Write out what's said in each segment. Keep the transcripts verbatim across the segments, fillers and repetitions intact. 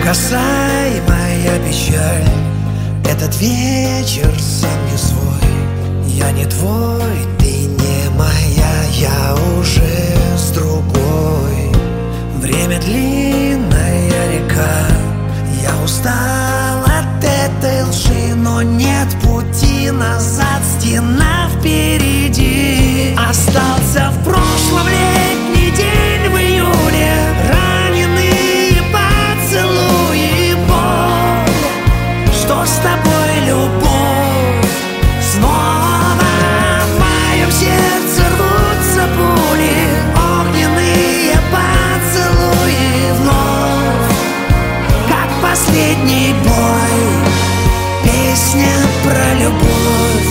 Бросай, моя печаль, этот вечер сам не свой. Я не твой, ты не моя, я уже с другой. Время длинная река, я устал от этой лжи, но нет пути назад, стена впереди. Остался в прошлом летний день в июле, раненые поцелуи, боль. Что с тобой, любовь? Снова в моем сердце рвутся пули, огненные поцелуи вновь, как последний бой, песня про любовь.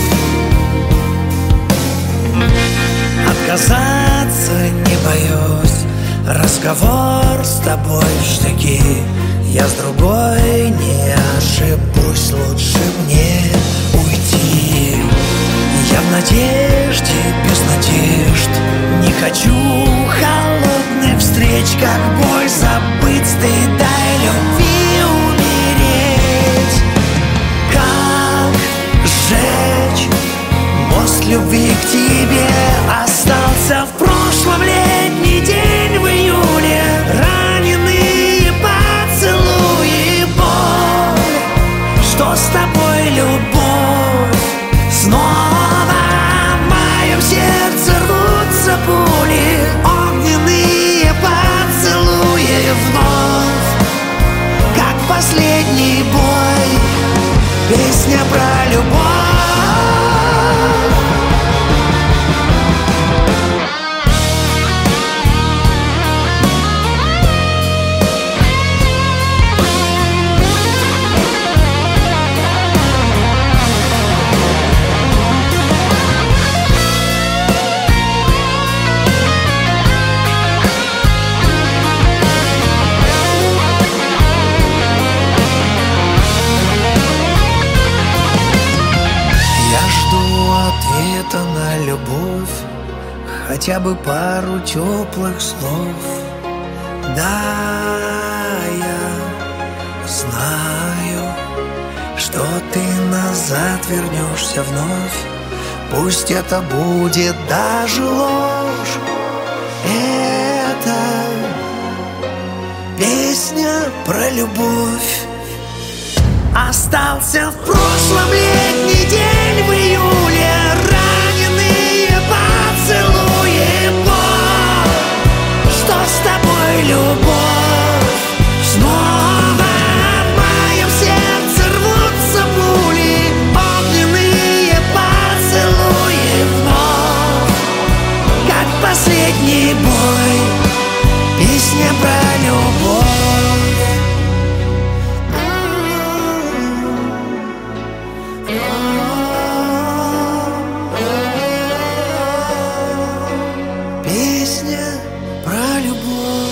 Отказаться не боюсь, разговор с тобой в штыки. Я с другой не ошибусь, лучше мне уйти. Я в надежде, без надежд, не хочу холодных встреч, как боль забыть, стыда и любви умереть. Как сжечь мост любви к тебе? Остался в прошлом летний день в июле, раненые поцелуи, боль. Что с тобой, любовь? Снова в моем сердце рвутся пули, огненные поцелуи вновь, как последний бой, песня про любовь. Ответа на любовь, хотя бы пару теплых слов. Да, я знаю, что ты назад вернешься вновь. Пусть это будет даже ложь, это песня про любовь. Остался в прошлом летний день в июле, раненые поцелуи, боль. Что с тобой, любовь? Снова в моем сердце рвутся пули, огненные поцелуи вновь, как последний бой, песня про любовь. Песня про любовь.